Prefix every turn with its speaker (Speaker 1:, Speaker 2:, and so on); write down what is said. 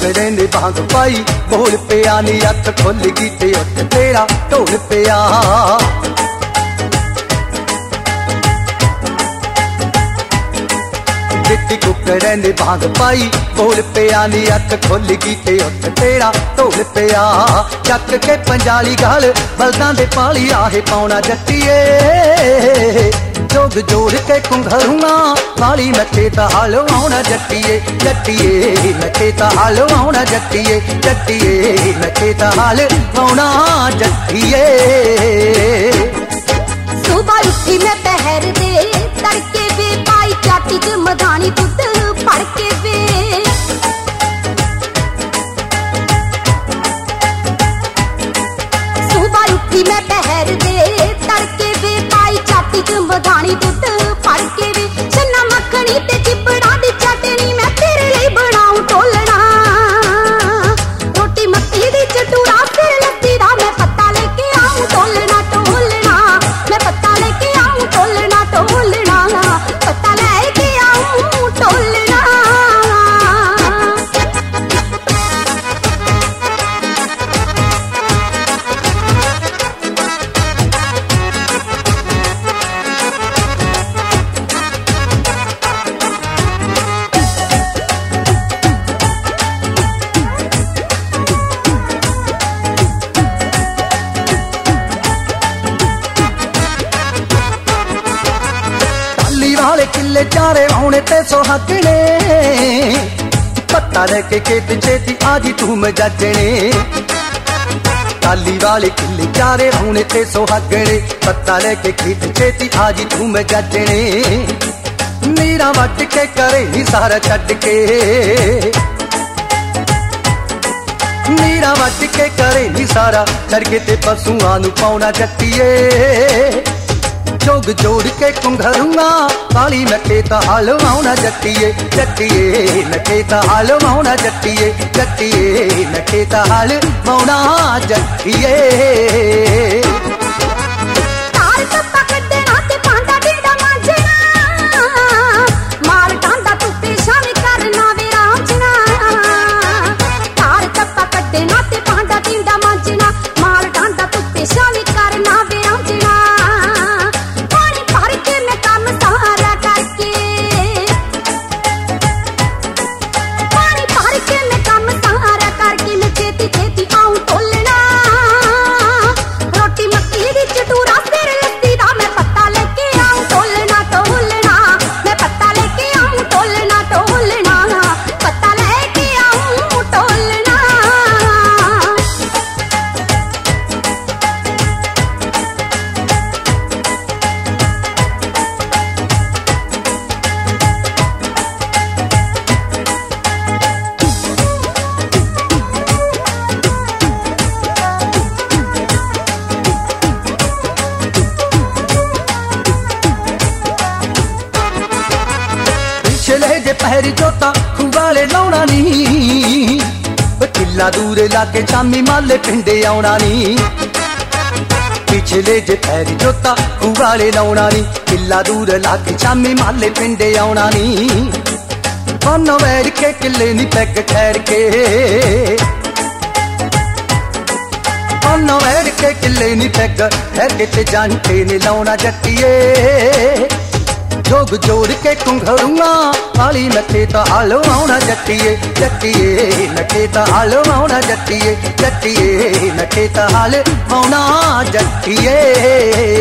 Speaker 1: कुकड़े ने भांग पाई बोल पिया नी अख खुल गई ते उत्ते तेरा ढोल पिया। जित्ती कुकड़े ने भांग पाई बोल पिया नी अख खुल गई ते उत्ते तेरा ढोल पिया। चक के पंजाली गल बलदां दे पाली आहे पाउणा जट्टीए जोग जोड़ के कुंघरूंगा वाली नखे ता हालो आउणा जट्टीए जट्टीए नखे ता हालो आउणा जट्टीए जट्टीए नखे ता हाल आउणा जट्टीए।
Speaker 2: सुबह उठी मैं पहर दे तड़के वे पाई चाटी च मधानी दुध फड़ के वे। सुबह उठी मैं पहर दे तड़के वे पाई चाटी च मधानी दुध फड़ के वे। छन्ना मक्खनी ते चिबड़ा दी चटनी मैं तेरे लिए बनाऊं टोलना। रोटी मक्की दी चटूरा फिर लस्सी दा मैं पत्ता लेके आऊं टोलना टोलना। मैं पत्ता लेके आऊं टोलना टोलना पत्ता लेके आऊं टोलना।
Speaker 1: वाले किले चारे आने ते सुहागने पत्ता लेके खेत छेती आजी तू मजाजने। टाली वाले किले चारे आने ते सुहागने पत्ता लेके खेत छेती आजी तू मजाजने। नीरा वट के करे नी सारा छड्ड के नीरा वट के करे नी सारा छड़ के ते पशुआं नूं पाउणा जट्टीए जोग जोड़ के कुंघरूंगा काली नखे ता हाल आउणा जट्टीए जट्टीए नखे ता हाल आउणा जट्टीए जट्टीए नखे ता हाल आउणा जट्टीए। पहरी जोता खुवाले लाउणा नी किला दूर लाके शामी माले पिंडे आउणा नी। पिछले जे पैरी जोता खुवाले लाउणा नी किला दूर लाके शामी माले पिंडे आउणा नी। बन वैर के किले नी पैग ठहर के बन वैर के किले नी पैग ठहर के ते जानते ने लाउणा जट्टीए जोग जोड़ के कुंघरूंगा काली नखे ता हालो आउणा जट्टीए जट्टीए नखे ता हालो आउणा जट्टीए जट्टीए नखे ता हाल आउणा जट्टीए।